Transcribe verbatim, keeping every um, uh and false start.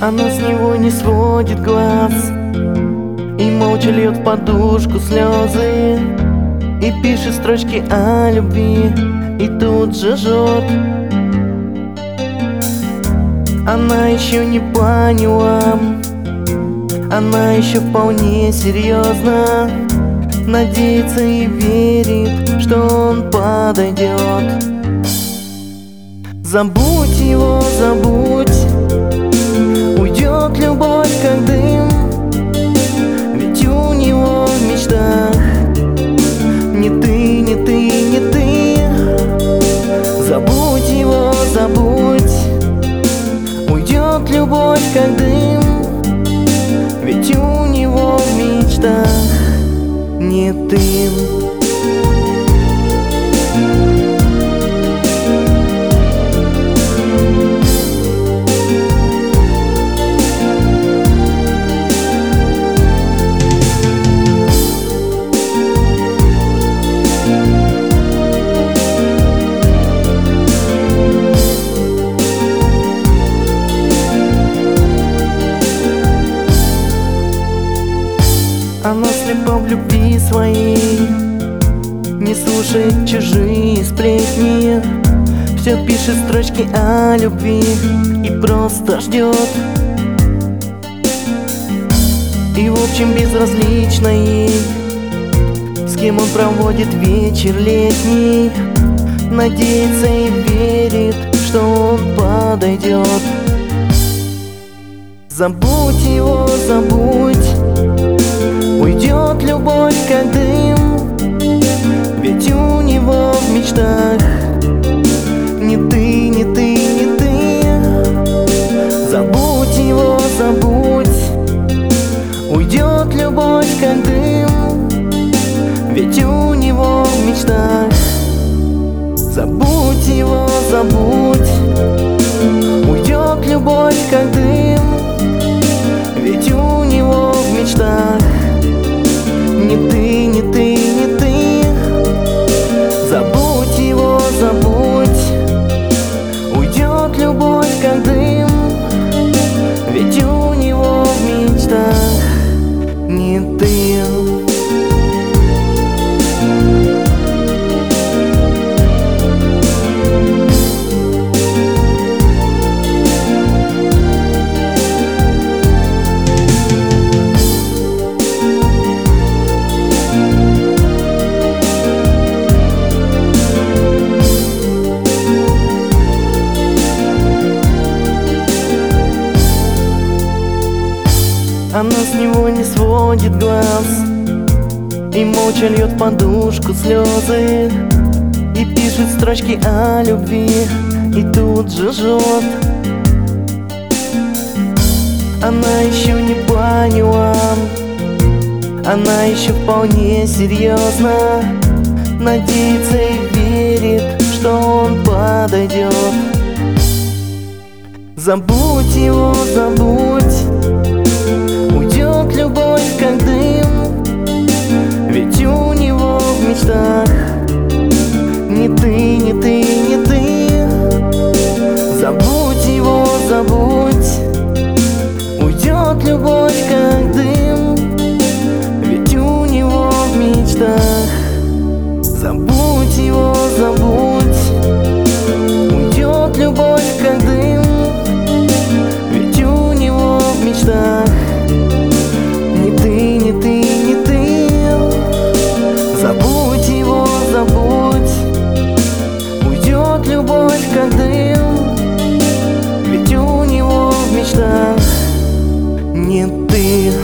Она с него не сводит глаз и молча льет в подушку слезы, и пишет строчки о любви, и тут же жжет. Она еще не поняла, она еще вполне серьезно надеется и верит, что он подойдет. Забудь его, забудь, уйдет любовь как дым, ведь у него в мечтах не ты, не ты, не ты. Забудь его, забудь, уйдет любовь как дым, ведь у него в мечтах не ты. Она слепа в любви своей, не слушает чужие сплетни, все пишет строчки о любви и просто ждет. И в общем безразлично ей, с кем он проводит вечер летний, надеется и верит, что он подойдет. Забудь его, забудь, уйдет любовь как дым, ведь у него в мечтах не ты, не ты, не ты. Забудь его, забудь, уйдет любовь как дым, ведь у него в мечтах. Забудь его, забудь, уйдет любовь как дым, ведь у него в мечтах не ты, не ты, не ты. Забудь его, забудь, уйдет любовь как дым, ведь у него в мечтах не ты. Она с него не сводит глаз и молча льет в подушку слезы, и пишет строчки о любви, и тут же жжет. Она еще не поняла, она еще вполне серьезно надеется и верит, что он подойдет. Забудь его, забудь, уйдет любовь как дым, ведь у него в мечтах не ты, не ты, не ты. Забудь его, забудь, уйдет любовь как дым, ведь у него в мечтах. Забудь его, забудь, уйдет любовь как дым, ведь у него в мечтах не ты, не ты, не ты. Забудь его, забудь, уйдет любовь как дым, ведь у него в мечтах не ты.